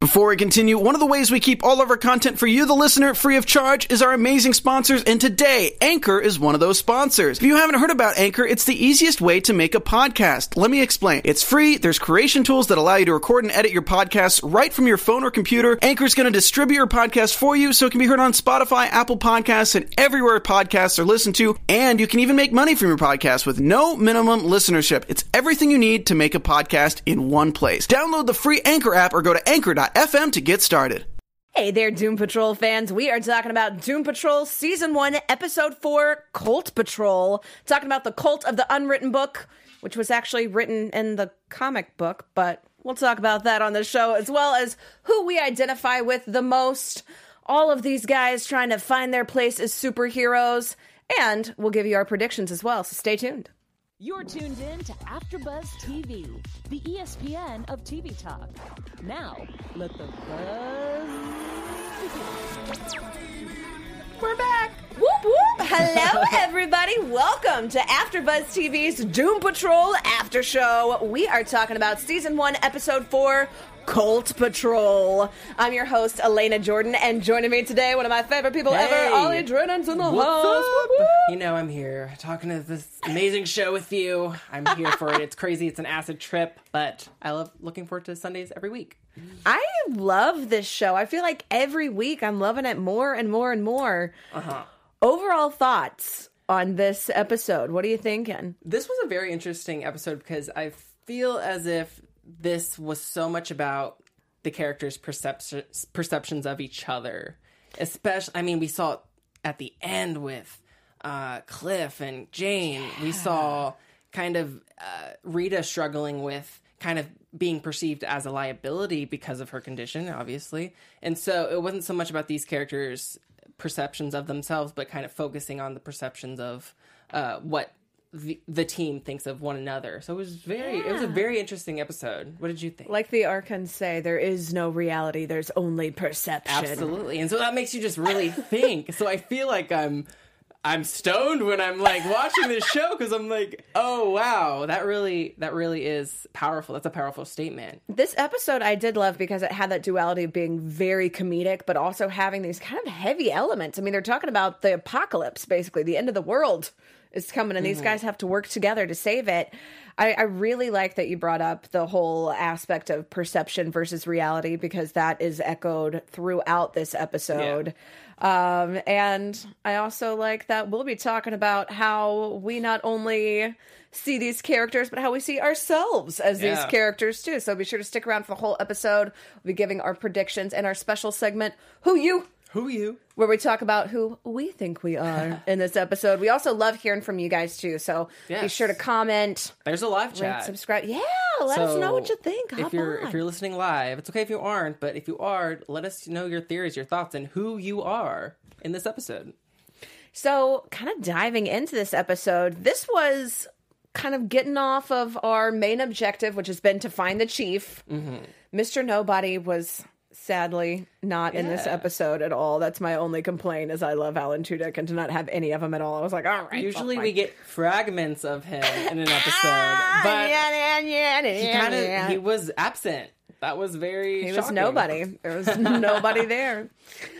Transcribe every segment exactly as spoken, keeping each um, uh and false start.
Before we continue, one of the ways we keep all of our content for you, the listener, free of charge is our amazing sponsors, and today, Anchor is one of those sponsors. If you haven't heard about Anchor, it's the easiest way to make a podcast. Let me explain. It's free, there's creation tools that allow you to record and edit your podcasts right from your phone or computer. Anchor is going to distribute your podcast for you so it can be heard on Spotify, Apple Podcasts, and everywhere podcasts are listened to, and you can even make money from your podcast with no minimum listenership. It's everything you need to make a podcast in one place. Download the free Anchor app or go to anchor dot f m to get started. Hey there, Doom Patrol fans. We are talking about Doom Patrol Season one, Episode four, Cult Patrol. Talking about the cult of the unwritten book, which was actually written in the comic book, but we'll talk about that on the show, as well as who we identify with the most. All of these guys trying to find their place as superheroes, and we'll give you our predictions as well, so stay tuned. You're tuned in to AfterBuzz T V, the E S P N of T V talk. Now, let the buzz begin. We're back. Whoop, whoop. Hello, everybody. Welcome to AfterBuzz T V's Doom Patrol After Show. We are talking about Season one, Episode four, Cult Patrol. I'm your host, Elena Jordan, and joining me today, one of my favorite people hey. ever, Ollie Drennan's in the What's house. up? Whoop, whoop. You know, I'm here talking to this amazing show with you. I'm here for it. It's crazy. It's an acid trip, but I love looking forward to Sundays every week. I love this show. I feel like every week I'm loving it more and more and more. Uh-huh. Overall thoughts on this episode. What are you thinking? This was a very interesting episode because I feel as if this was so much about the characters' perception, perceptions of each other. Especially, I mean, we saw it at the end with uh, Cliff and Jane. Yeah. We saw kind of uh, Rita struggling with kind of being perceived as a liability because of her condition, obviously. And so it wasn't so much about these characters' perceptions of themselves, but kind of focusing on the perceptions of uh, what The, the team thinks of one another. So it was very, yeah. it was a very interesting episode. What did you think? Like the Arkans say, there is no reality, there's only perception. Absolutely. And so that makes you just really think. So I feel like I'm, I'm stoned when I'm like watching this show because I'm like, oh wow, that really, that really is powerful. That's a powerful statement. This episode I did love because it had that duality of being very comedic, but also having these kind of heavy elements. I mean, they're talking about the apocalypse, basically, the end of the world is coming, and these mm-hmm. guys have to work together to save it. I, I really like that you brought up the whole aspect of perception versus reality, because that is echoed throughout this episode. Yeah. Um, and I also like that we'll be talking about how we not only see these characters, but how we see ourselves as yeah. these characters too. So be sure to stick around for the whole episode. We'll be giving our predictions and our special segment, Who You? Who you? Where we talk about who we think we are in this episode. We also love hearing from you guys, too. So yes. be sure to comment. There's a live rate, chat. Subscribe. Yeah, let so us know what you think. Hop if you're on. if you're listening live, it's okay if you aren't, but if you are, let us know your theories, your thoughts, and who you are in this episode. So, kind of diving into this episode, this was kind of getting off of our main objective, which has been to find the chief. Mm-hmm. Mister Nobody was sadly not yeah. in this episode at all. That's my only complaint, is I love Alan Tudyk, and to not have any of him at all, I was like, all right. Usually we get fragments of him in an episode, but he kind of he was absent. That was very He shocking. was nobody. There was nobody there.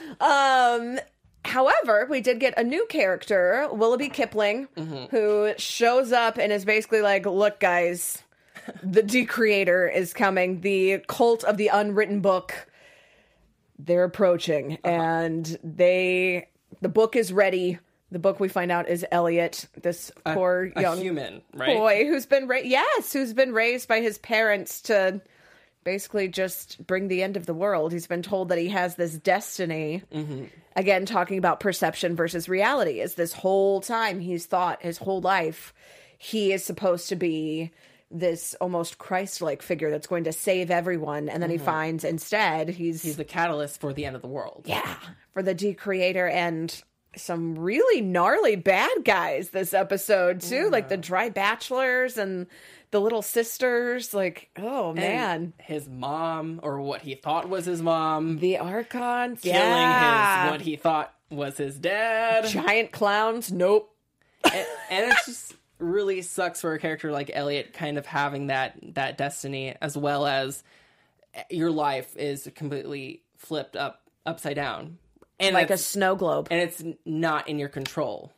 Um... However, we did get a new character, Willoughby Kipling, mm-hmm. who shows up and is basically like, look, guys, the Decreator is coming. The cult of the unwritten book, they're approaching. Uh-huh. And they, the book is ready. The book, we find out, is Elliot, this a, poor a young human, right? boy who's been ra- yes, who's been raised by his parents to basically just bring the end of the world. He's been told that he has this destiny. Mm-hmm. Again, talking about perception versus reality, is this whole time he's thought his whole life he is supposed to be this almost Christ-like figure that's going to save everyone, and then mm-hmm. he finds instead he's he's the catalyst for the end of the world. Yeah, for the Decreator, and some really gnarly bad guys this episode too, yeah. like the Dry Bachelors and the little sisters. Like, oh man, and his mom, or what he thought was his mom, the Arkans, killing yeah. his what he thought was his dad. Giant clowns, nope. and, and it's just really sucks for a character like Elliot kind of having that that destiny, as well as your life is completely flipped up upside down, and Like a it's- snow globe. and it's not in your control.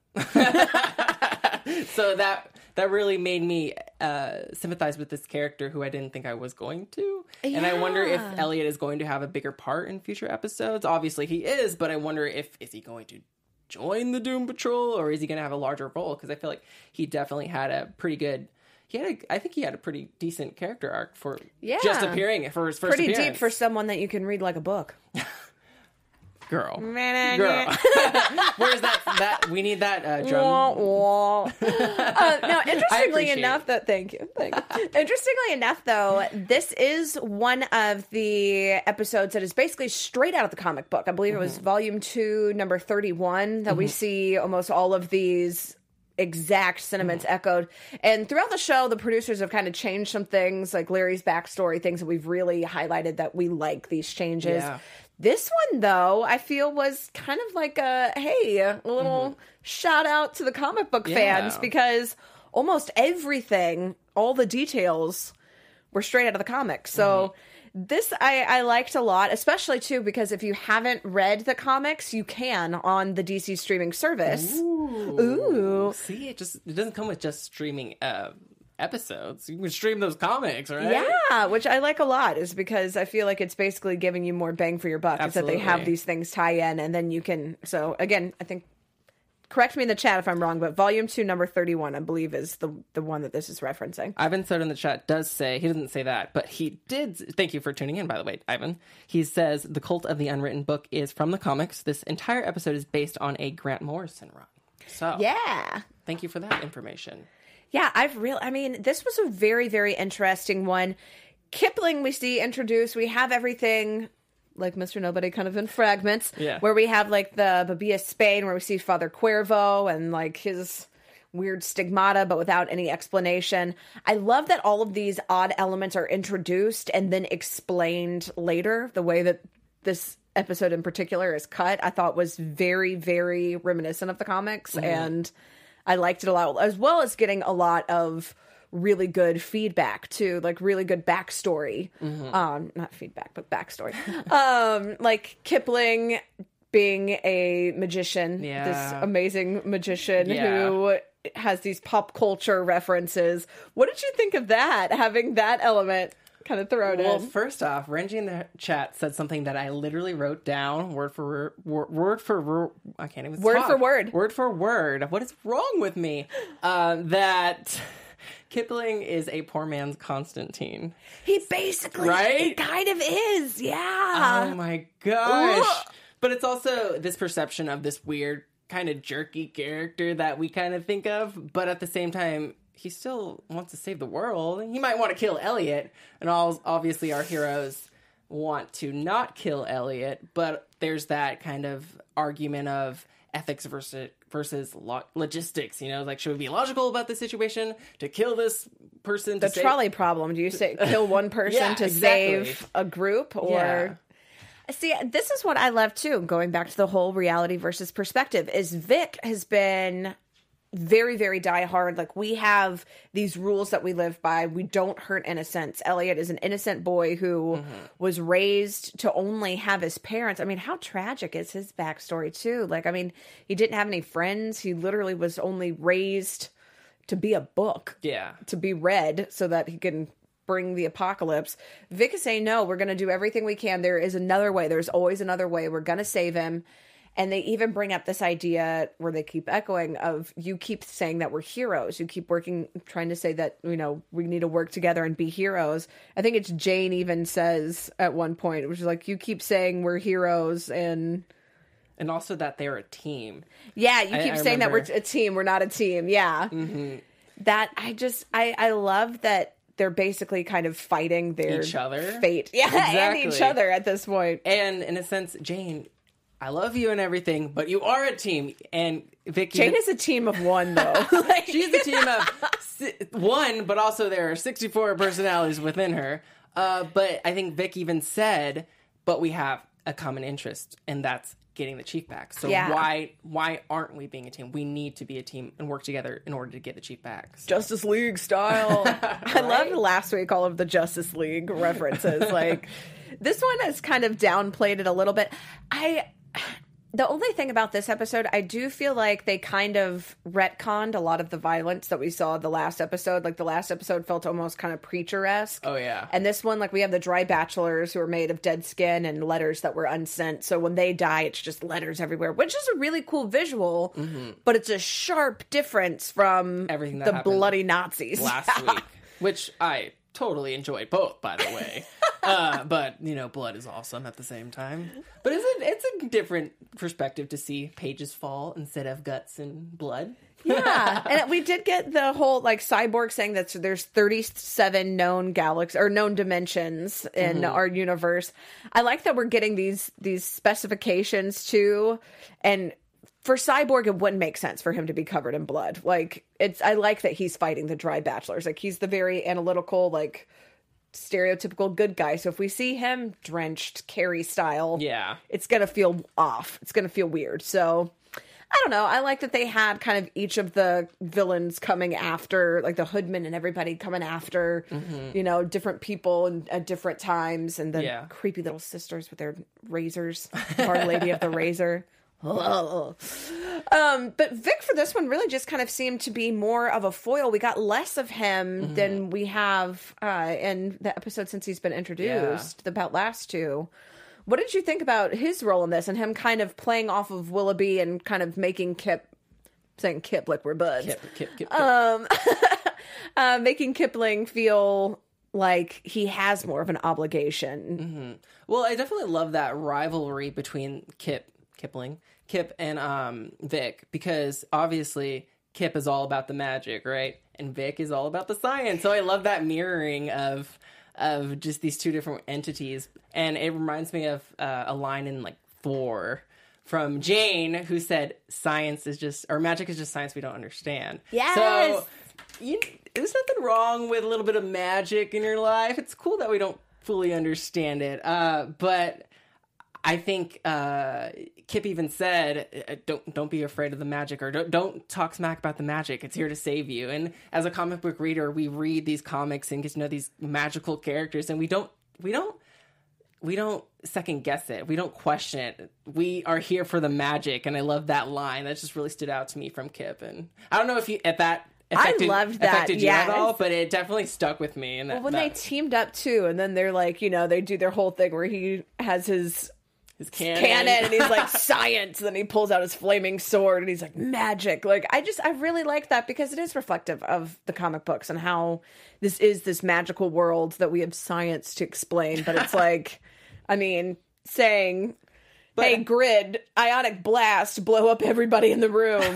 So that that really made me uh, sympathize with this character who I didn't think I was going to. And I wonder if Yeah. Elliot is going to have a bigger part in future episodes. Obviously he is, but I wonder if is he going to join the Doom Patrol, or is he going to have a larger role? Because I feel like he definitely had a pretty good. He had, a, I think he had a pretty decent character arc for Yeah. just appearing for his first Pretty appearance. deep for someone that you can read like a book. girl. Girl. Girl. Where's that? That we need that uh, drum. Wah, wah. uh, no, interestingly appreciate enough, it. that thank you, thank you. Interestingly enough, though, this is one of the episodes that is basically straight out of the comic book. I believe Mm-hmm. it was volume two, number thirty-one, that we see almost all of these exact sentiments Mm-hmm. echoed. And throughout the show, the producers have kind of changed some things, like Larry's backstory, things that we've really highlighted that we like these changes. Yeah. This one, though, I feel was kind of like a, hey, a little shout out to the comic book Yeah. fans, because almost everything, all the details were straight out of the comics. So this I, I liked a lot, especially, too, because if you haven't read the comics, you can on the D C streaming service. Ooh. Ooh. See, it just it doesn't come with just streaming uh, episodes. You can stream those comics, right? Yeah, which I like a lot, is because I feel like it's basically giving you more bang for your buck. Is that they have Absolutely. these things tie in, and then you can. So again, I think. Correct me in the chat if I'm wrong, but volume two, number thirty-one, I believe, is the the one that this is referencing. Ivan Soda in the chat does say, he doesn't say that, but he did. Thank you for tuning in, by the way, Ivan. He says, the Cult of the Unwritten Book is from the comics. This entire episode is based on a Grant Morrison run. So, Yeah. thank you for that information. Yeah, I've real. I mean, this was a very, very interesting one. Kipling, we see introduced. We have everything like Mister Nobody, kind of in fragments. Yeah. Where we have like the Babia Spain, where we see Father Cuervo and like his weird stigmata, but without any explanation. I love that all of these odd elements are introduced and then explained later. The way that this episode in particular is cut, I thought was very, very reminiscent of the comics, and I liked it a lot, as well as getting a lot of really good feedback too, like really good backstory. Um, not feedback, but backstory. um, like Kipling being a magician, Yeah. this amazing magician Yeah. who has these pop culture references. What did you think of that? Having that element kind of thrown Well, in. first off, Renji in the chat said something that I literally wrote down word for word, word for word. I can't even Word talk. for word. Word for word. What is wrong with me? Uh, that Kipling is a poor man's Constantine. He basically, Right? it kind of is, yeah. Oh my gosh. Ugh. But it's also this perception of this weird kind of jerky character that we kind of think of, but at the same time, he still wants to save the world. He might want to kill Elliot, and all obviously our heroes want to not kill Elliot, but there's that kind of argument of ethics versus versus lo- logistics, you know, like should we be logical about the situation to kill this person to The save- trolley problem. Do you say kill one person Yeah, to exactly. save a group, or Yeah. see? This is what I love too. Going back to the whole reality versus perspective, is Vic has been very, very diehard. Like, we have these rules that we live by. We don't hurt innocents. Elliot is an innocent boy who Mm-hmm. was raised to only have his parents. I mean, how tragic is his backstory too? Like, I mean, he didn't have any friends. He literally was only raised to be a book, Yeah. to be read so that he can bring the apocalypse. Vic is saying, no, we're going to do everything we can. There is another way. There's always another way. We're going to save him. And they even bring up this idea where they keep echoing of, you keep saying that we're heroes. You keep working, trying to say that, you know, we need to work together and be heroes. I think it's Jane even says at one point, which is like, you keep saying we're heroes, and And also that they're a team. yeah, you I- keep I saying that we're remember. a team. We're not a team. Yeah. Mm-hmm. That I just, I, I love that they're basically kind of fighting their Each other? fate. Yeah. And each Exactly. other at this point. And in a sense, Jane, I love you and everything, but you are a team. And Vic, Jane even- is a team of one, though. Like, she's a team of si- one, but also there are sixty-four personalities within her. Uh, but I think Vic even said, but we have a common interest, and that's getting the chief back. So Yeah. why why aren't we being a team? We need to be a team and work together in order to get the chief back. So. Justice League style. I loved last week all of the Justice League references. Like, this one has kind of downplayed it a little bit. I... The only thing about this episode, I do feel like they kind of retconned a lot of the violence that we saw the last episode. Like, the last episode felt almost kind of Preacher-esque. Oh, yeah. And this one, like, we have the dry bachelors who are made of dead skin and letters that were unsent. So when they die, it's just letters everywhere, which is a really cool visual, mm-hmm. but it's a sharp difference from everything that the happened bloody Nazis. Last week. Which I totally enjoyed both, by the way. uh, but, you know, blood is awesome at the same time. But it's a, it's a different perspective to see pages fall instead of guts and blood. Yeah. And we did get the whole, like, Cyborg saying that there's thirty-seven known galaxies or known dimensions in mm-hmm. our universe. I like that we're getting these these specifications too. And for Cyborg, it wouldn't make sense for him to be covered in blood. Like, it's, I like that he's fighting the dry bachelors. Like, he's the very analytical, like, stereotypical good guy. So if we see him drenched Carrie style, yeah, it's gonna feel off. It's gonna feel weird. So I don't know. I like that they had kind of each of the villains coming after, like the Hoodman and everybody coming after, mm-hmm. you know, different people and at different times, and the yeah. creepy little sisters with their razors, Our Lady of the Razor. um, but Vic for this one really just kind of seemed to be more of a foil. We got less of him mm-hmm. than we have uh, in the episode since he's been introduced, yeah. about last two. What did you think about his role in this and him kind of playing off of Willoughby and kind of making Kip, saying Kip like we're buds, Kip, Kip, Kip, Kip. Um, uh, making Kipling feel like he has more of an obligation? Mm-hmm. Well, I definitely love that rivalry between Kip, Kipling, Kip and um, Vic, because obviously Kip is all about the magic, right? And Vic is all about the science. So I love that mirroring of of just these two different entities. And it reminds me of uh, a line in like Thor from Jane, who said, science is just, or magic is just science we don't understand. Yes! So you, there's nothing wrong with a little bit of magic in your life. It's cool that we don't fully understand it. Uh, but I think uh, Kip even said, "Don't don't be afraid of the magic, or don't don't talk smack about the magic. It's here to save you." And as a comic book reader, we read these comics and get to know these magical characters, and we don't we don't we don't second guess it. We don't question it. We are here for the magic, and I love that line. That just really stood out to me from Kip. And I don't know if you at that. Affected, I loved that. Affected you yes. at all, but it definitely stuck with me. And that, well, when that, they teamed up too, and then they're like, you know, they do their whole thing where he has his. His cannon. cannon and he's like science, and then he pulls out his flaming sword and he's like magic. Like I just I really like that because it is reflective of the comic books and how this is this magical world that we have science to explain, but it's like I mean saying but, hey Grid, ionic blast, blow up everybody in the room.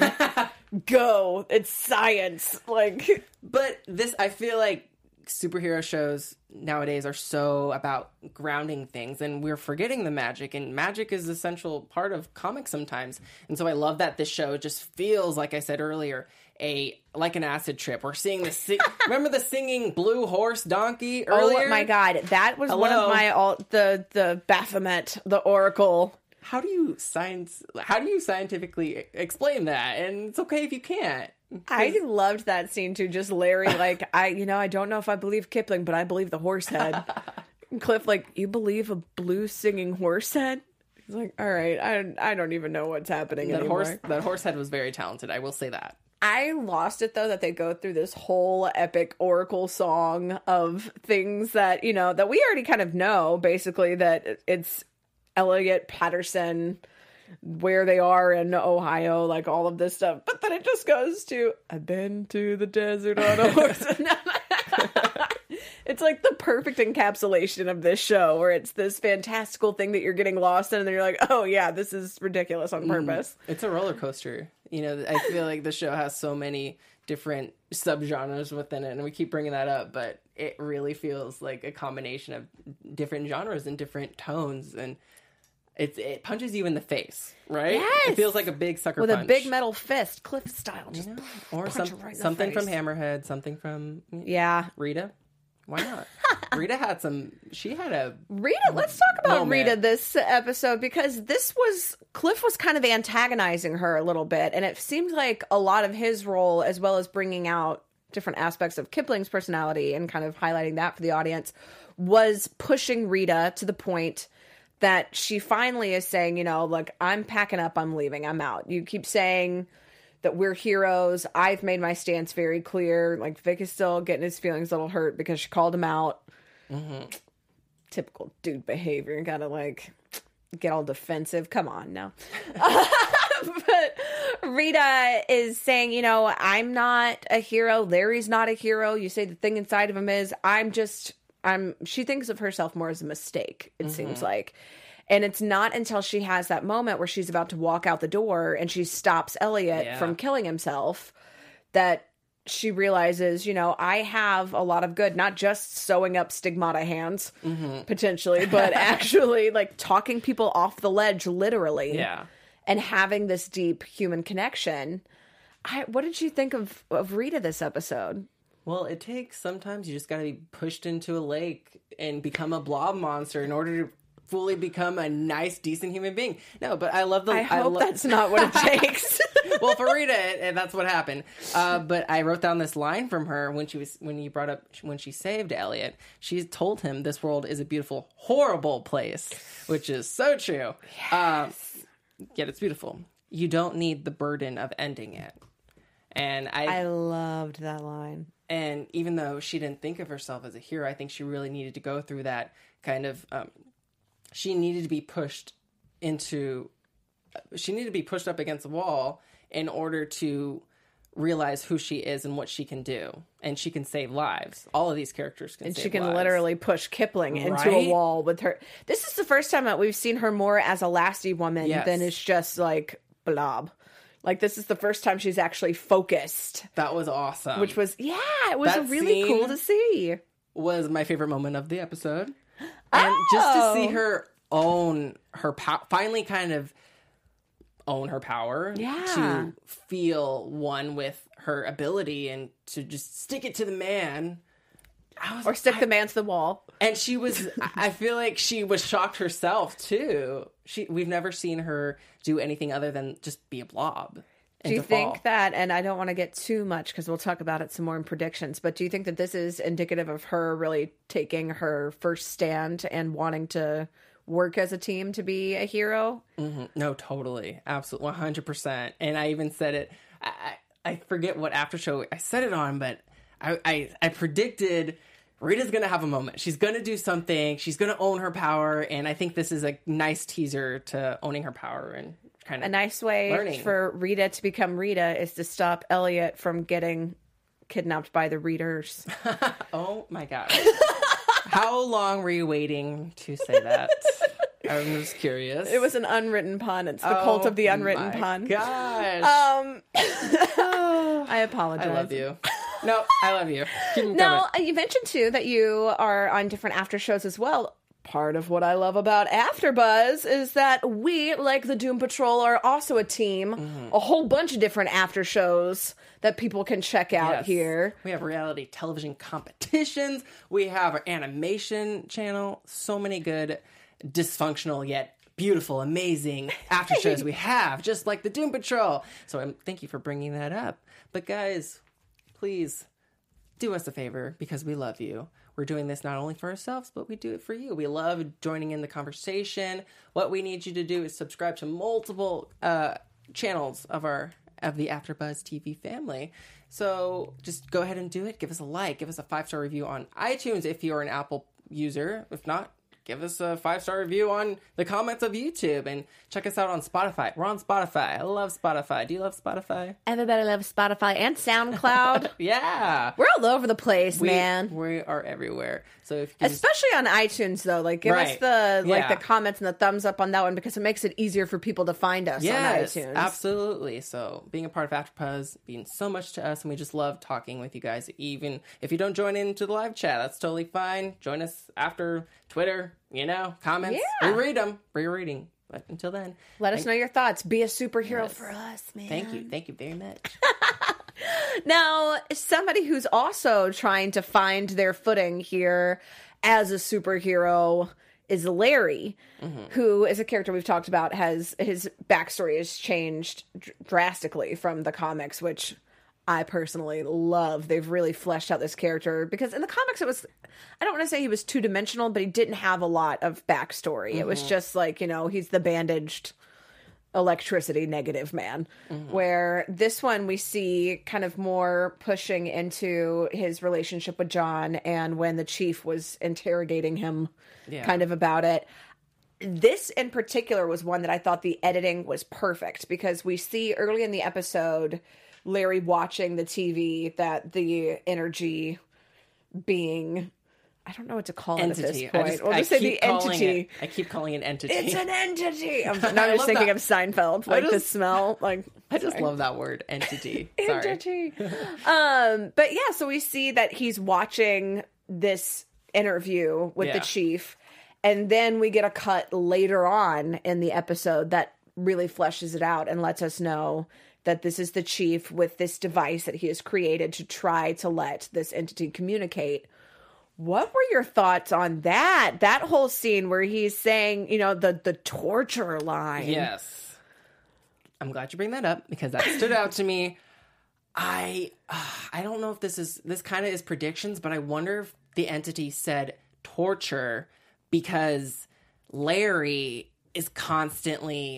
Go, it's science. Like but this I feel like superhero shows nowadays are so about grounding things, and we're forgetting the magic, and magic is an essential part of comics sometimes. And so I love that this show just feels, like I said earlier, a like an acid trip. We're seeing the si- remember the singing blue horse donkey earlier? Oh my god, that was Hello? one of my all the the Baphomet, the Oracle. How do you science how do you scientifically explain that? And it's okay if you can't. I loved that scene too. Just Larry, like, I, you know, I don't know if I believe Kipling, but I believe the horse head. Cliff, like, you believe a blue singing horse head? He's like, all right, I, I don't even know what's happening that anymore. Horse, that horse head was very talented. I will say that. I lost it though that they go through this whole epic Oracle song of things that, you know, that we already kind of know. Basically, that it's Elliot Patterson. Where they are in Ohio, like all of this stuff, but then it just goes to I've been to the desert on a horse. It's like the perfect encapsulation of this show, where it's this fantastical thing that you're getting lost in, and then you're like, oh yeah, this is ridiculous on purpose. Mm, it's a roller coaster. You know, I feel like the show has so many different subgenres within it, and we keep bringing that up, but it really feels like a combination of different genres and different tones, and It's, it punches you in the face, right? Yes! It feels like a big sucker with punch. a big metal fist, Cliff style. Just you know? Or punch some, him right in the something face. from Hammerhead, something from Yeah. Rita. Why not? Rita had some, she had a... Rita, let's talk about moment. Rita this episode, because this was, Cliff was kind of antagonizing her a little bit, and it seemed like a lot of his role, as well as bringing out different aspects of Kipling's personality and kind of highlighting that for the audience, was pushing Rita to the point that she finally is saying, you know, like, I'm packing up, I'm leaving, I'm out. You keep saying that we're heroes. I've made my stance very clear. Like, Vic is still getting his feelings a little hurt because she called him out. Mm-hmm. Typical dude behavior. You gotta, like, get all defensive. Come on, no. But Rita is saying, you know, I'm not a hero. Larry's not a hero. You say the thing inside of him is, I'm just, I'm, she thinks of herself more as a mistake, it mm-hmm. seems like. And it's not until she has that moment where she's about to walk out the door and she stops Elliot yeah. from killing himself that she realizes, you know, I have a lot of good, not just sewing up stigmata hands, mm-hmm. potentially, but actually like talking people off the ledge, literally. Yeah. And having this deep human connection. I, what did you think of, of Rita this episode? Well, it takes, sometimes you just got to be pushed into a lake and become a blob monster in order to fully become a nice, decent human being. No, but I love the... I hope I lo- that's not what it takes. Well, for Rita, and that's what happened. Uh, but I wrote down this line from her when she was when you brought up when she saved Elliot. She told him this world is a beautiful, horrible place, which is so true. Yes. Um, yet it's beautiful. You don't need the burden of ending it. And I, I loved that line. And even though she didn't think of herself as a hero, I think she really needed to go through that kind of. Um, she needed to be pushed into. She needed to be pushed up against the wall in order to realize who she is and what she can do. And she can save lives. All of these characters can and save she can lives. literally push Kipling into Right? a wall with her. This is the first time that we've seen her more as a lasty woman Yes. than it's just like blob. Like, this is the first time she's actually focused. That was awesome. Which was, yeah, it was That really scene cool to see. was my favorite moment of the episode. And just to see Oh. her own her power, finally kind of own her power. Yeah. To feel one with her ability and to just stick it to the man. I was, Or stick I, the man to the wall. And she was, I feel like she was shocked herself too. She, we've never seen her do anything other than just be a blob. Do you think that, and I don't want to get too much because we'll talk about it some more in predictions, but do you think that this is indicative of her really taking her first stand and wanting to work as a team to be a hero? Mm-hmm. No, totally. Absolutely. one hundred percent. And I even said it, I, I, I forget what after show I said it on, but I, I, I predicted Rita's going to have a moment. She's going to do something. She's going to own her power. And I think this is a nice teaser to owning her power and kind of a nice way learning. For Rita to become Rita is to stop Elliot from getting kidnapped by the readers. Oh my gosh. How long were you waiting to say that? I'm just curious. It was an unwritten pun. It's the oh, cult of the unwritten my pun. Gosh. Um, I apologize. I love you. No, I love you. Keep 'em Now, coming. you mentioned too that you are on different after shows as well. Part of what I love about AfterBuzz is that we, like the Doom Patrol, are also a team. Mm-hmm. A whole bunch of different after shows that people can check out Yes. here. We have reality television competitions. We have our animation channel. So many good, dysfunctional yet beautiful, amazing after shows we have, just like the Doom Patrol. So um, thank you for bringing that up. But guys, please do us a favor because we love you. We're doing this not only for ourselves, but we do it for you. We love joining in the conversation. What we need you to do is subscribe to multiple uh, channels of our of the AfterBuzz T V family. So just go ahead and do it. Give us a like. Give us a five-star review on iTunes if you're an Apple user. If not, give us a five-star review on the comments of YouTube. And check us out on Spotify. We're on Spotify. I love Spotify. Do you love Spotify? Everybody loves Spotify and SoundCloud. Yeah. We're all over the place, We, man. we are everywhere. So if you can just- Especially on iTunes, though, like give us Right. the like Yeah. the comments and the thumbs up on that one because it makes it easier for people to find us Yes, on iTunes. absolutely. So being a part of AfterBuzz means so much to us, and we just love talking with you guys. Even if you don't join into the live chat, that's totally fine. Join us after Twitter, you know, comments. Yeah. We read them. We're reading. But until then, Let us thank- know your thoughts. Be a superhero Yes. for us, man. Thank you. Thank you very much. Now, somebody who's also trying to find their footing here as a superhero is Larry, mm-hmm. who is a character we've talked about. Has his backstory has changed dr- drastically from the comics, which I personally love. They've really fleshed out this character because in the comics it was, I don't want to say he was two dimensional, but he didn't have a lot of backstory. Mm-hmm. It was just like, you know, he's the bandaged electricity negative man. Mm-hmm. Where this one we see kind of more pushing into his relationship with John, and when the chief was interrogating him yeah. kind of about it. This in particular was one that I thought the editing was perfect, because we see early in the episode Larry watching the T V that the energy being, I don't know what to call entity. it at this point. I just, we'll just I say the entity. It, I keep calling it entity. It's an entity. I'm now just thinking that. of Seinfeld, like just, the smell. Like I just sorry. love that word, entity. Entity. um, but yeah, so we see that he's watching this interview with yeah. the chief, and then we get a cut later on in the episode that really fleshes it out and lets us know that this is the chief with this device that he has created to try to let this entity communicate. What were your thoughts on that? That whole scene where he's saying, you know, the, the torture line. Yes. I'm glad you bring that up, because that stood out to me. I uh, I don't know if this is, this kind of is predictions, but I wonder if the entity said torture because Larry is constantly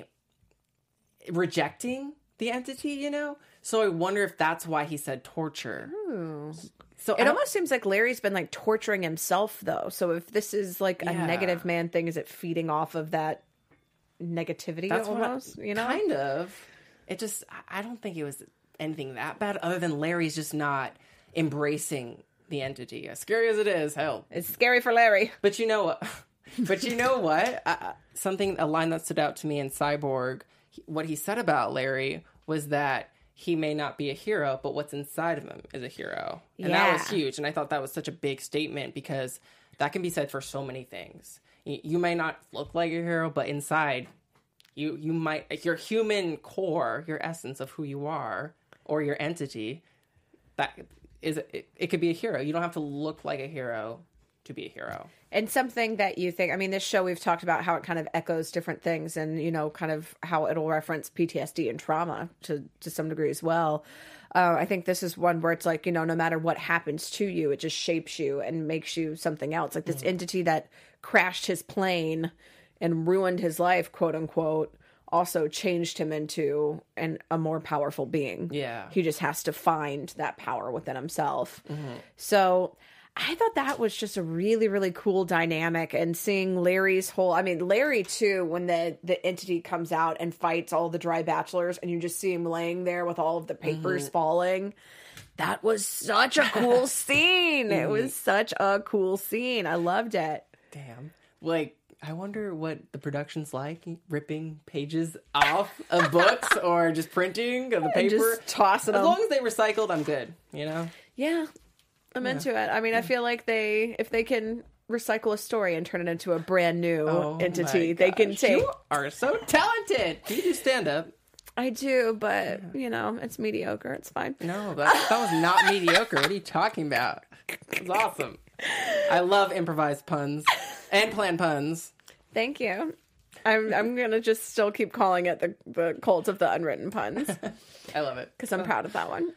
rejecting the entity, you know? So I wonder if that's why he said torture. Ooh. So it almost seems like Larry's been like torturing himself, though. So if this is like a yeah. negative man thing, is it feeding off of that negativity that's almost? I, you know? Kind of. It just, I don't think it was anything that bad, other than Larry's just not embracing the entity. As scary as it is, hell. It's scary for Larry. But you know what? But you know what? I, something, a line that stood out to me in Cyborg, what he said about Larry was that he may not be a hero, but what's inside of him is a hero. And yeah. that was huge. And I thought that was such a big statement, because that can be said for so many things. You, you may not look like a hero, but inside, you you might, your human core, your essence of who you are, or your entity, that is, it, it could be a hero. You don't have to look like a hero to be a hero. And something that you think, I mean, this show, we've talked about how it kind of echoes different things, and, you know, kind of how it'll reference P T S D and trauma to, to some degree as well. Uh, I think this is one where it's like, you know, no matter what happens to you, it just shapes you and makes you something else. Like this mm-hmm. entity that crashed his plane and ruined his life, quote unquote, also changed him into an, a more powerful being. Yeah. He just has to find that power within himself. Mm-hmm. So I thought that was just a really, really cool dynamic, and seeing Larry's whole, I mean, Larry too, when the, the entity comes out and fights all the dry bachelors and you just see him laying there with all of the papers mm-hmm. falling. That was such a cool scene. Mm-hmm. It was such a cool scene. I loved it. Damn. Like, I wonder what the production's like, ripping pages off of books or just printing of the paper. Just tossing them. As long as they recycled, I'm good, you know? Yeah. I'm yeah. into it. I mean, I feel like they, if they can recycle a story and turn it into a brand new oh entity, they can take. You are so talented. You do stand up. I do, but you know, it's mediocre. It's fine. No, that, that was not mediocre. What are you talking about? It was awesome. I love improvised puns and planned puns. Thank you. I'm I'm gonna just still keep calling it the the cult of the unwritten puns. I love it because I'm proud of that one.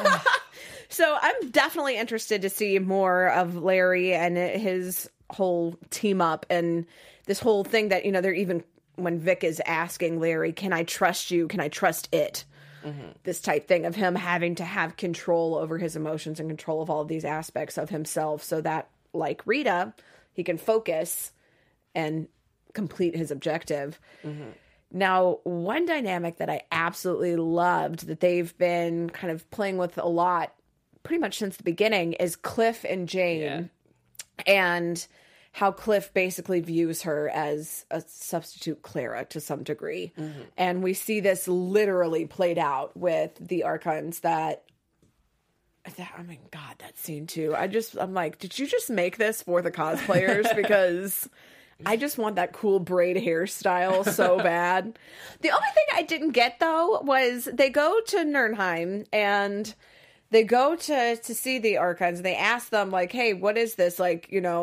So I'm definitely interested to see more of Larry and his whole team up, and this whole thing that, you know, they're even, when Vic is asking Larry, can I trust you? Can I trust it? Mm-hmm. This type thing of him having to have control over his emotions and control of all of these aspects of himself so that, like Rita, he can focus and complete his objective. Mm-hmm. Now, one dynamic that I absolutely loved that they've been kind of playing with a lot pretty much since the beginning is Cliff and Jane, yeah. and how Cliff basically views her as a substitute Clara to some degree. Mm-hmm. And we see this literally played out with the Archons that, that, I mean, God, that scene too. I just, I'm like, did you just make this for the cosplayers? Because I just want that cool braid hairstyle so bad. The only thing I didn't get, though, was they go to Nirnheim and they go to, to see the Archons. They ask them, like, hey, what is this? Like, you know,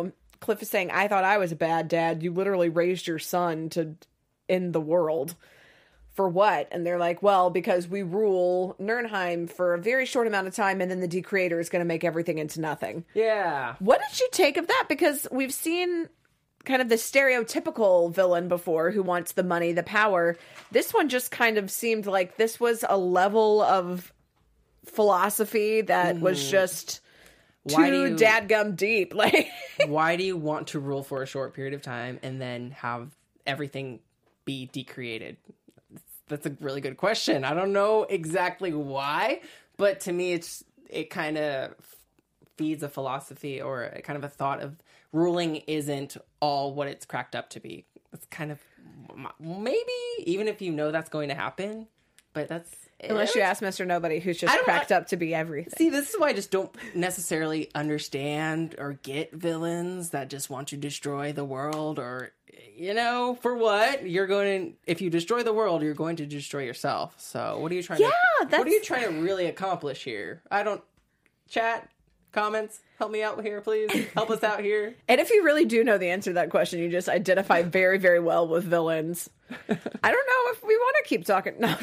Cliff is saying, I thought I was a bad dad. You literally raised your son to end the world. For what? And they're like, well, because we rule Nirnheim for a very short amount of time, and then the Decreator is going to make everything into nothing. Yeah. What did you take of that? Because we've seen kind of the stereotypical villain before who wants the money, the power. This one just kind of seemed like this was a level of philosophy that mm-hmm. was just why too do you, dadgum deep. Like, why do you want to rule for a short period of time and then have everything be decreated? That's a really good question. I don't know exactly why, but to me, it's it kind of feeds a philosophy or a kind of a thought of ruling isn't all what it's cracked up to be. It's kind of maybe even if you know that's going to happen, but that's unless you ask Mister Nobody, who's just cracked up to be everything. See, this is why I just don't necessarily understand or get villains that just want to destroy the world or. You know, for what? You're going to, if you destroy the world, you're going to destroy yourself. So what are you trying yeah, to, that's... what are you trying to really accomplish here? I don't, chat, comments, help me out here, please. Help us out here. And if you really do know the answer to that question, you just identify very, very well with villains. I don't know if we want to keep talking. No.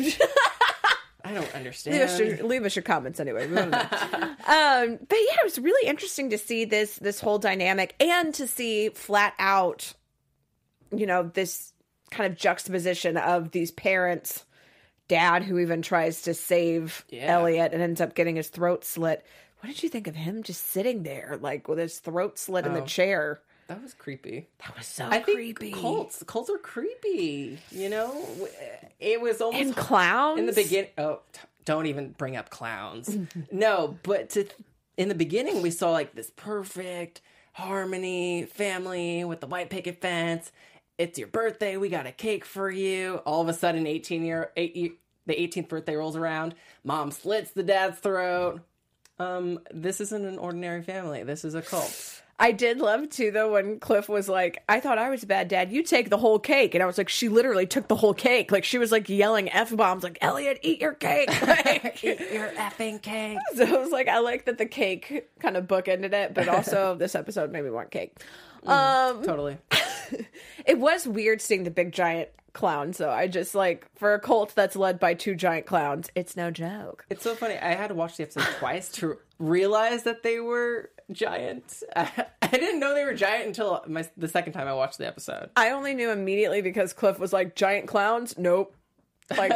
I don't understand. Leave us your, leave us your comments anyway. um, but yeah, it was really interesting to see this, this whole dynamic and to see flat out, you know, this kind of juxtaposition of these parents, dad who even tries to save yeah. Elliot and ends up getting his throat slit. What did you think of him just sitting there, like with his throat slit oh, in the chair? That was creepy. That was so I creepy. Think cults, cults are creepy. You know, it was almost and clowns in the beginning. Oh, t- don't even bring up clowns. No, but to in the beginning we saw like this perfect harmony family with the white picket fence. It's your birthday. We got a cake for you. All of a sudden, eighteen year, eight, year, the eighteenth birthday rolls around. Mom slits the dad's throat. Um, this isn't an ordinary family. This is a cult. I did love too, though, when Cliff was like, "I thought I was a bad dad. You take the whole cake," and I was like, "She literally took the whole cake." Like she was like yelling f bombs, like "Elliot, eat your cake, like, eat your effing cake." So I was like, I like that the cake kind of bookended it, but also this episode made me want cake. Mm, um, totally. It was weird seeing the big giant clowns, though. I just like for a cult that's led by two giant clowns, it's no joke. It's so funny. I had to watch the episode twice to realize that they were giant. I, I didn't know they were giant until my, the second time I watched the episode. I only knew immediately because Cliff was like, "Giant clowns? Nope." Like,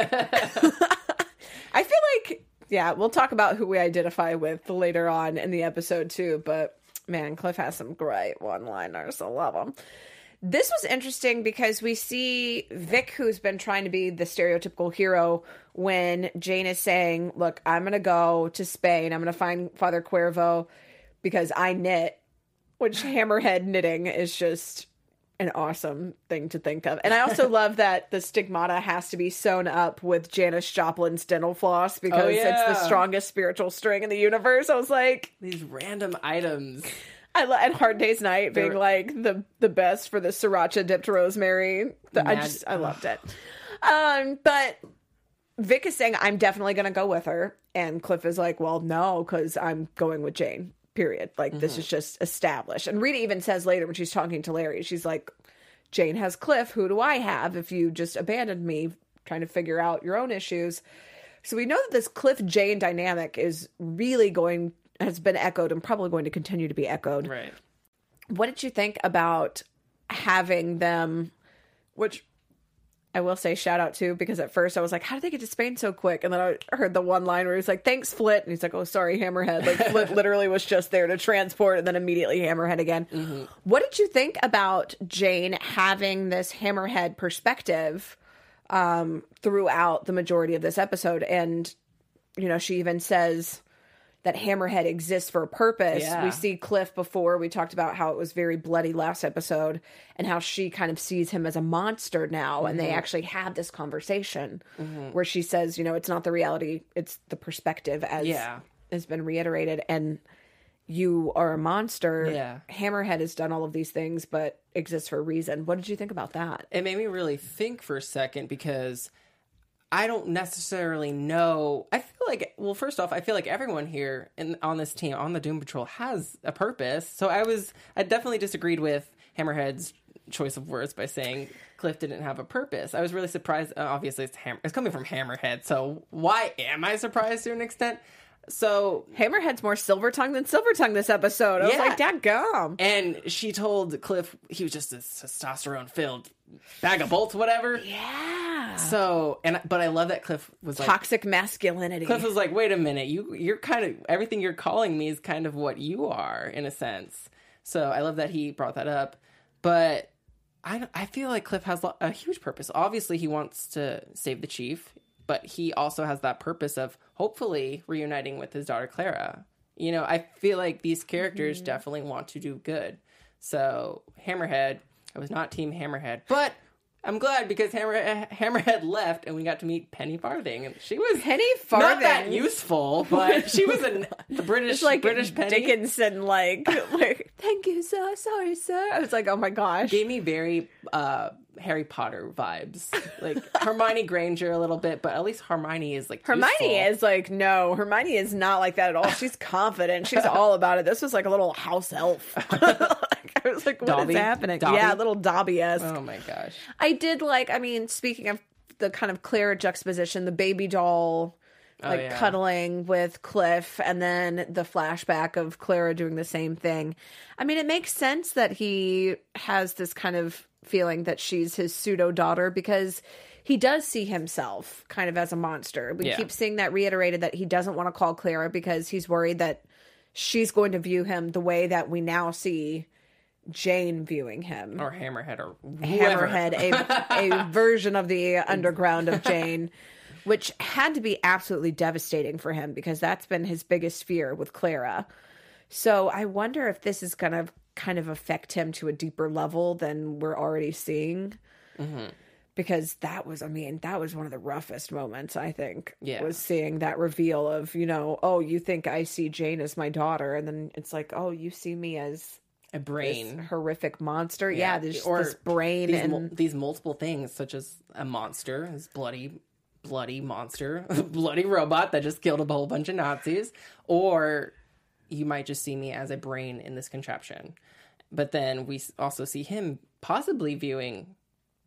I feel like, yeah, we'll talk about who we identify with later on in the episode too. But man, Cliff has some great one-liners. I love them. This was interesting because we see Vic, who's been trying to be the stereotypical hero, when Jane is saying, "Look, I'm going to go to Spain. I'm going to find Father Cuervo because I knit," which Hammerhead knitting is just an awesome thing to think of. And I also love that the stigmata has to be sewn up with Janis Joplin's dental floss because oh, yeah. it's the strongest spiritual string in the universe. I was like, these random items. I lo- and Hard Day's Night being They're... like the the best for the sriracha dipped rosemary. The, Mad... I just I loved it. Um, but Vic is saying, "I'm definitely going to go with her," and Cliff is like, "Well, no, because I'm going with Jane. Period. Like mm-hmm. this is just established." And Rita even says later when she's talking to Larry, she's like, "Jane has Cliff. Who do I have if you just abandoned me, trying to figure out your own issues?" So we know that this Cliff Jane dynamic is really going. Has been echoed and probably going to continue to be echoed. Right. What did you think about having them, which I will say shout out to, because at first I was like, how did they get to Spain so quick? And then I heard the one line where he's like, "Thanks, Flit." And he's like, "Oh, sorry, Hammerhead." Like Flit literally was just there to transport and then immediately Hammerhead again. Mm-hmm. What did you think about Jane having this Hammerhead perspective um, throughout the majority of this episode? And, you know, she even says that Hammerhead exists for a purpose. Yeah. We see Cliff before. We talked about how it was very bloody last episode and how she kind of sees him as a monster now. Mm-hmm. And they actually had this conversation mm-hmm. where she says, you know, it's not the reality, it's the perspective, as yeah. has been reiterated. And you are a monster. Yeah. Hammerhead has done all of these things, but exists for a reason. What did you think about that? It made me really think for a second because I don't necessarily know. I feel like, well, first off, I feel like everyone here in, on this team, on the Doom Patrol, has a purpose. So I was, I definitely disagreed with Hammerhead's choice of words by saying Cliff didn't have a purpose. I was really surprised. Uh, obviously, it's, Ham- it's coming from Hammerhead, so why am I surprised to an extent? So Hammerhead's more silver tongue than silver tongue this episode. I Yeah. was like, dadgum. And she told Cliff he was just a testosterone filled bag of bolts, whatever. Yeah. So, and but I love that Cliff was like, Toxic masculinity. Cliff was like, wait a minute, you you're kind of everything you're calling me is kind of what you are in a sense. So I love that he brought that up. But I I feel like Cliff has a huge purpose. Obviously, he wants to save the chief, but he also has that purpose of hopefully reuniting with his daughter Clara. You know, I feel like these characters mm-hmm. definitely want to do good. So Hammerhead, I was not Team Hammerhead, but I'm glad because Hammer, Hammerhead left and we got to meet Penny Farthing, and she was Penny Farthing. Not that useful, but she was a the British it's like British Penny. Dickinson, like, like, thank you, sir. Sorry, sir. I was like, oh my gosh. Gave me very uh, Harry Potter vibes, like Hermione Granger a little bit, but at least Hermione is like Hermione useful. is like no. Hermione is not like that at all. She's confident. She's all about it. This was like a little house elf. I was like, what Dobby? is happening? Dobby? Yeah, little Dobby-esque. Oh my gosh. I did like, I mean, speaking of the kind of Clara juxtaposition, the baby doll like oh, yeah. cuddling with Cliff, and then the flashback of Clara doing the same thing. I mean, it makes sense that he has this kind of feeling that she's his pseudo daughter because he does see himself kind of as a monster. We yeah. keep seeing that reiterated, that he doesn't want to call Clara because he's worried that she's going to view him the way that we now see Jane viewing him. Or Hammerhead or whoever. Hammerhead, a, a version of the underground of Jane, which had to be absolutely devastating for him because that's been his biggest fear with Clara. So I wonder if this is going to kind of affect him to a deeper level than we're already seeing. Mm-hmm. Because that was, I mean, that was one of the roughest moments, I think, yeah. was seeing that reveal of, you know, oh, you think I see Jane as my daughter. And then it's like, oh, you see me as a brain, this horrific monster. Yeah, yeah there's or this brain these, and mul- these multiple things, such as a monster, this bloody, bloody monster, bloody robot that just killed a whole bunch of Nazis, or you might just see me as a brain in this contraption. But then we also see him possibly viewing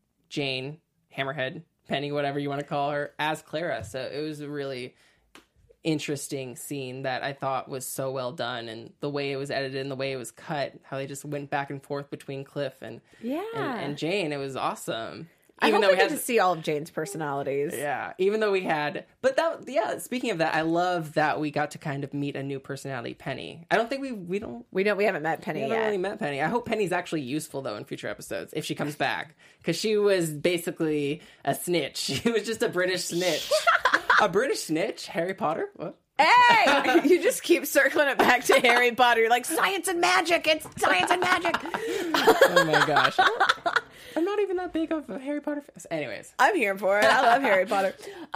Jane, Hammerhead, Penny, whatever you want to call her, as Clara. So it was a really interesting scene that I thought was so well done, and the way it was edited and the way it was cut, how they just went back and forth between Cliff and yeah and, and Jane. It was awesome. I Even hope though we we get had to see all of Jane's personalities. Yeah, even though we had, but that, yeah. Speaking of that, I love that we got to kind of meet a new personality, Penny. I don't think we we don't We don't. We haven't met Penny we haven't yet. really met Penny. I hope Penny's actually useful though in future episodes if she comes back, because she was basically a snitch. She was just a British snitch. A British snitch. Harry Potter. What? Hey, you just keep circling it back to Harry Potter. You're like, science and magic. It's science and magic. Oh my gosh. I'm not even that big of a Harry Potter fan. Anyways. I'm here for it. I love Harry Potter.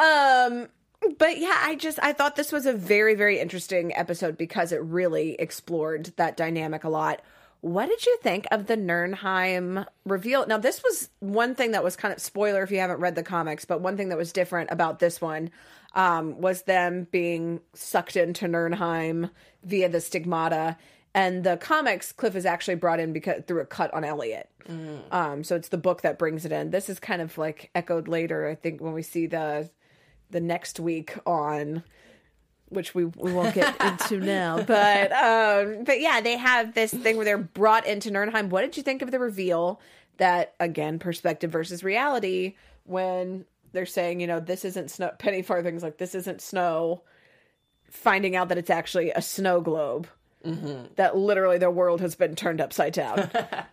Um, but yeah, I just, I thought this was a very, very interesting episode because it really explored that dynamic a lot. What did you think of the Nirnheim reveal? Now, this was one thing that was kind of, spoiler if you haven't read the comics, but one thing that was different about this one um, was them being sucked into Nirnheim via the stigmata. And the comics, Cliff is actually brought in because through a cut on Elliot. Mm. Um, so it's the book that brings it in. This is kind of like echoed later, I think, when we see the the next week on, which we, we won't get into now. But um, but yeah, they have this thing where they're brought into Nirnheim. What did you think of the reveal that, again, perspective versus reality, when they're saying, you know, this isn't snow. Penny Farthing's like, this isn't snow. Finding out that it's actually a snow globe. Mm-hmm. That literally their world has been turned upside down.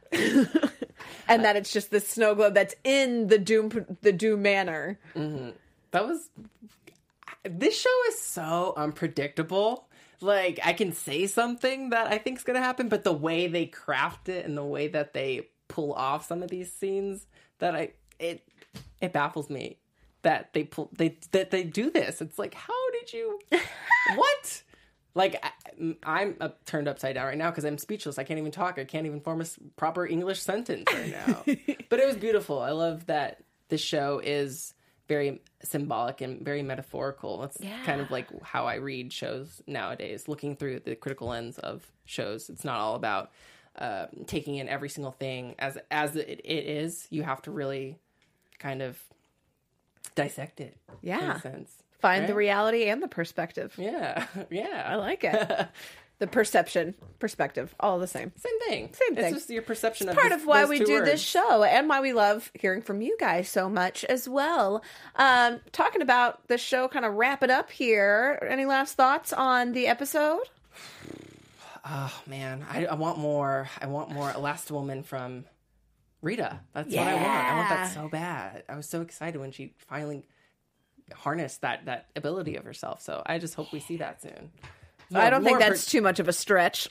And that it's just this snow globe that's in the Doom the Doom Manor. Mm-hmm. That was... This show is so unpredictable. Like, I can say something that I think is going to happen, but the way they craft it and the way that they pull off some of these scenes, that I... It it baffles me that they pull... They, that they do this. It's like, how did you... What? Like, I, I'm uh, turned upside down right now because I'm speechless. I can't even talk. I can't even form a s- proper English sentence right now. But it was beautiful. I love that this show is very symbolic and very metaphorical. That's Yeah. kind of like how I read shows nowadays, looking through the critical lens of shows. It's not all about uh, taking in every single thing as as it, it is. You have to really kind of dissect it. Yeah. in a sense. Find right? the reality and the perspective. Yeah, yeah. I like it. The perception, perspective, all the same. Same thing. Same thing. It's just your perception of Part this- of why those we two do words. this show and why we love hearing from you guys so much as well. Um, talking about the show, kind of wrap it up here. Any last thoughts on the episode? Oh man, I, I want more. I want more Elasti-Woman from Rita. That's what I want. I want that Yeah. so bad. I was so excited when she finally harnessed that that ability of herself. So I just hope we see that soon. More- I don't think more that's per- too much of a stretch.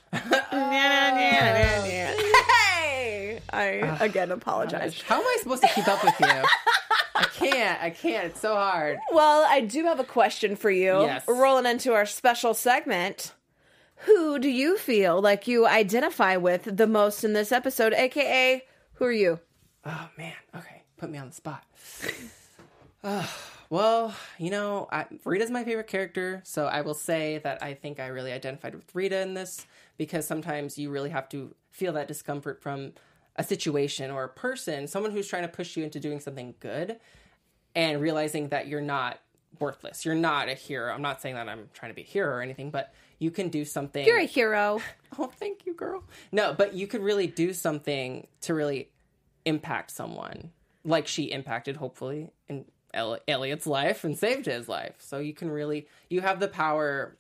Hey! I again apologize. How am I supposed to keep up with you? I can't. I can't. It's so hard. Well, I do have a question for you. Yes. We're rolling into our special segment. Who do you feel like you identify with the most in this episode? A K A, who are you? Oh man. Okay, put me on the spot. Uh, well, you know, I, Rita's my favorite character, so I will say that I think I really identified with Rita in this, because sometimes you really have to feel that discomfort from a situation or a person, someone who's trying to push you into doing something good, and realizing that you're not worthless. You're not a hero. I'm not saying that I'm trying to be a hero or anything, but you can do something. You're a hero. Oh, thank you, girl. No, but you could really do something to really impact someone, like she impacted, hopefully, in El- Elliot's life and saved his life. So you can really, you have the power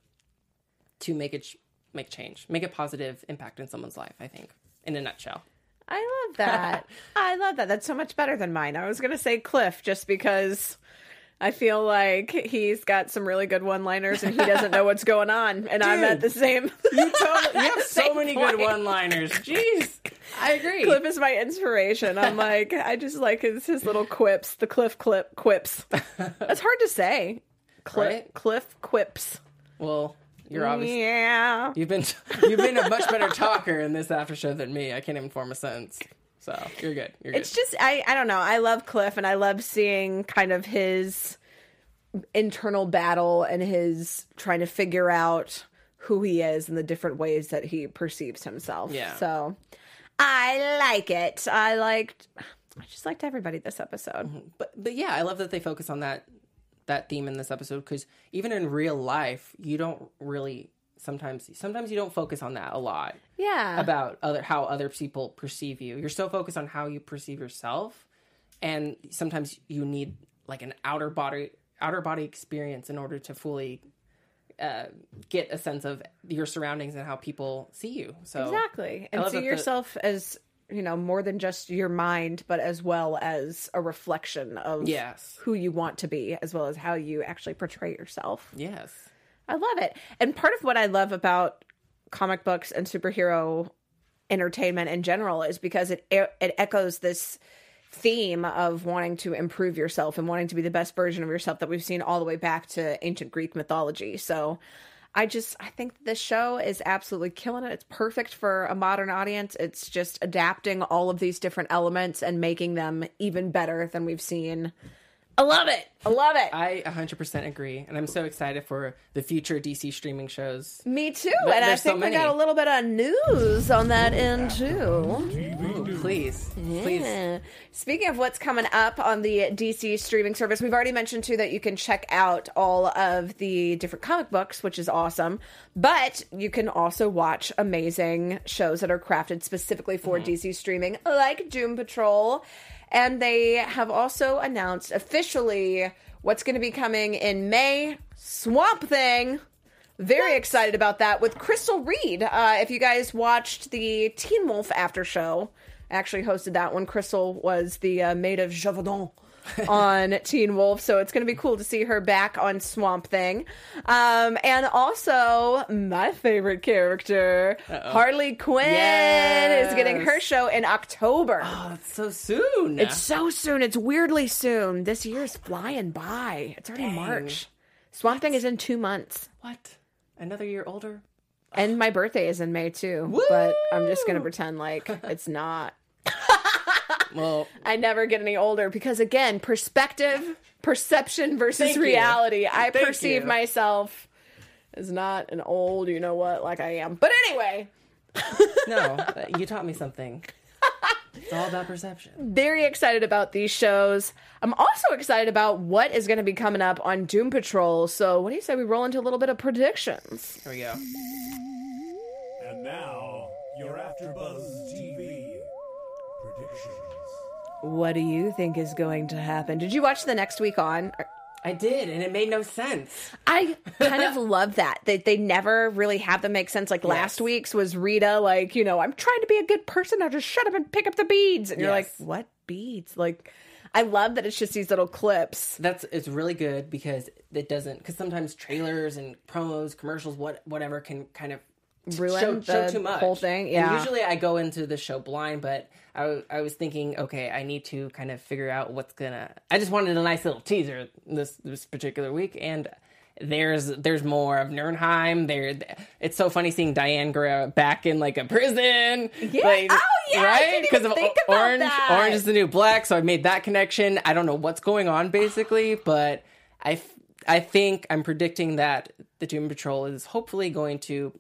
to make it, ch- make change, make a positive impact in someone's life, I think, in a nutshell. I love that. I love that. That's so much better than mine. I was going to say Cliff just because I feel like he's got some really good one-liners and he doesn't know what's going on. And I'm at the same. You totally, you have so Same many point. good one-liners. Jeez. I agree. Cliff is my inspiration. I'm like, I just like his, his little quips, the Cliff clip quips. That's hard to say. Cli- Right? Cliff quips. Well, you're obviously, Yeah. you've been, you've been a much better talker in this after show than me. I can't even form a sentence. So you're good. You're good. It's just, I, I don't know. I love Cliff and I love seeing kind of his internal battle and his trying to figure out who he is and the different ways that he perceives himself. Yeah. So I like it. I liked, I just liked everybody this episode. But but yeah, I love that they focus on that that theme in this episode, because even in real life, you don't really sometimes sometimes you don't focus on that a lot Yeah. about other how other people perceive you. You're so focused on how you perceive yourself, and sometimes you need like an outer body outer body experience in order to fully uh, get a sense of your surroundings and how people see you. So Exactly. I And love see that the- yourself as, you know, more than just your mind, but as well as a reflection of Yes. who you want to be, as well as how you actually portray yourself. Yes. I love it. And part of what I love about comic books and superhero entertainment in general is because it it echoes this theme of wanting to improve yourself and wanting to be the best version of yourself that we've seen all the way back to ancient Greek mythology. So I just, I think this show is absolutely killing it. It's perfect for a modern audience. It's just adapting all of these different elements and making them even better than we've seen. I love it. I love it. I one hundred percent agree, and I'm so excited for the future D C streaming shows. Me too. But And I there's so think we many. got a little bit of news on that end too. Ooh, please, please. Yeah. Speaking of what's coming up on the D C streaming service, we've already mentioned too that you can check out all of the different comic books, which is awesome. But you can also watch amazing shows that are crafted specifically for Mm-hmm. D C streaming, like Doom Patrol. And they have also announced officially what's going to be coming in May. Swamp Thing. Very excited about that with Crystal Reed. Uh, if you guys watched the Teen Wolf after show, I actually hosted that one. Crystal was the uh, maid of Javadon on Teen Wolf, so it's going to be cool to see her back on Swamp Thing. Um, and also, my favorite character, Uh-oh. Harley Quinn, Yes. is getting her show in October. Oh, it's so soon. It's so soon. It's weirdly soon. This year's flying by. It's already Dang. March. Swamp Thing is in two months. what? Another year older? And my birthday is in May too. Woo! But I'm just going to pretend like it's not. Well, I never get any older because, again, perspective, perception versus Thank you. reality. I Thank perceive you. myself as not an old, you know what, like I am. But anyway, no, you taught me something. It's all about perception. very excited about these shows. I'm also excited about what is going to be coming up on Doom Patrol. So what do you say we roll into a little bit of predictions? Here we go. And now, your AfterBuzz T V predictions. What do you think is going to happen? Did you watch the next week on? I did, and it made no sense. I kind of love that. They, they never really have them make sense. Like last Yes. week's was Rita, like, you know, I'm trying to be a good person. Now just shut up and pick up the beads. And you're like, Yes. what beads? Like, I love that it's just these little clips. That's it's really good because it doesn't because sometimes trailers and promos, commercials, what whatever can kind of Ruin show, the show too much. whole thing. And Yeah. usually I go into the show blind, but I, w- I was thinking, okay, I need to kind of figure out what's gonna. I just wanted a nice little teaser this this particular week, and there's there's more of Nernheim. There, it's so funny seeing Diane Guerrero back in like a prison. Yeah. Like, Oh, yeah, I right? didn't even of think O- about Orange. that. Orange is the new black, so I made that connection. I don't know what's going on basically, but I f- I think I'm predicting that the Doom Patrol is hopefully going to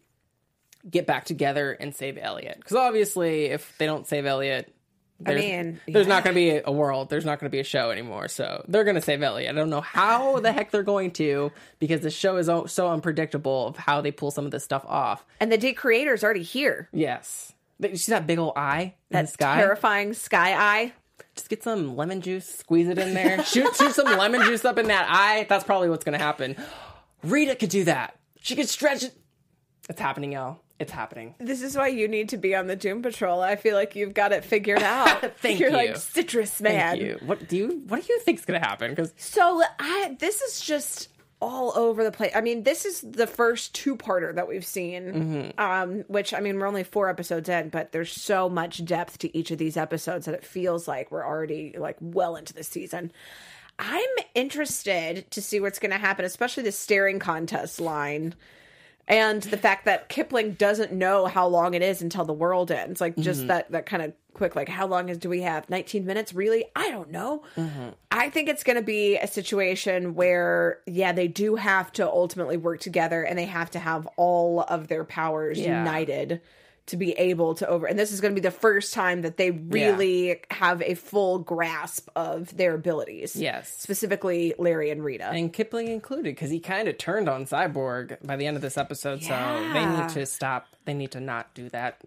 get back together and save Elliot. Because obviously, if they don't save Elliot, there's, mean, there's yeah. not going to be a world. There's not going to be a show anymore. So they're going to save Elliot. I don't know how the heck they're going to, because the show is o- so unpredictable of how they pull some of this stuff off. And the decreator's already here. Yes. But you see that big old eye in That the sky? terrifying sky eye. Just get some lemon juice, squeeze it in there, shoot, shoot some lemon juice up in that eye. That's probably what's going to happen. Rita could do that. She could stretch it. It's happening, y'all. It's happening. This is why you need to be on the Doom Patrol. I feel like you've got it figured out. Thank You're you. like citrus man. Thank you. What do you What do you think's going to happen? Because So I this is just all over the place. I mean, this is the first two-parter that we've seen. Mm-hmm. Um, which I mean, we're only four episodes in, but there's so much depth to each of these episodes that it feels like we're already like well into the season. I'm interested to see what's going to happen, especially the staring contest line. And the fact that Kipling doesn't know how long it is until the world ends. Like, just Mm-hmm. that, that kind of quick, like, how long is, do we have? nineteen minutes? Really? I don't know. Mm-hmm. I think it's going to be a situation where, yeah, they do have to ultimately work together and they have to have all of their powers Yeah. united to be able to over. And this is going to be the first time that they really have a full grasp of their abilities. Yes. Specifically, Larry and Rita. and Kipling included, because he kind of turned on Cyborg by the end of this episode. So they Yeah. need to stop. They need to not do that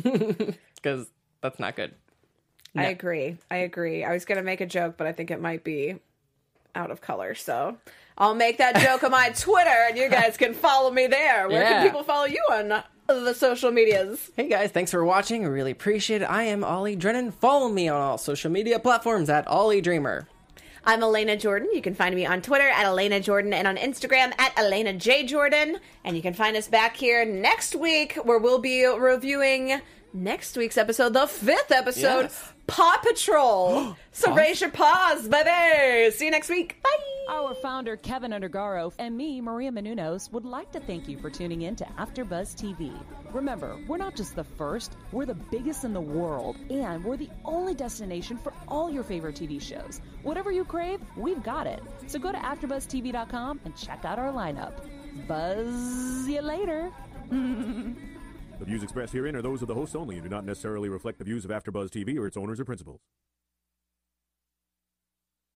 because that's not good. I No. agree. I agree. I was going to make a joke, but I think it might be out of color. So I'll make that joke on my Twitter and you guys can follow me there. Where Yeah. can people follow you on the social medias? Hey guys, thanks for watching. I really appreciate it. I am Ollie Drennan. Follow me on all social media platforms at Ollie Dreamer. I'm Elena Jordan. You can find me on Twitter at Elena Jordan and on Instagram at Elena J. Jordan. And you can find us back here next week where we'll be reviewing next week's episode, the fifth episode, Yes. Paw Patrol. So raise your paws, baby. See you next week. Bye. Our founder, Kevin Undergaro, and me, Maria Menounos, would like to thank you for tuning in to AfterBuzz T V. Remember, we're not just the first, we're the biggest in the world, and we're the only destination for all your favorite T V shows. Whatever you crave, we've got it. So go to after buzz t v dot com and check out our lineup. Buzz you later. The views expressed herein are those of the hosts only and do not necessarily reflect the views of AfterBuzz T V or its owners or principals.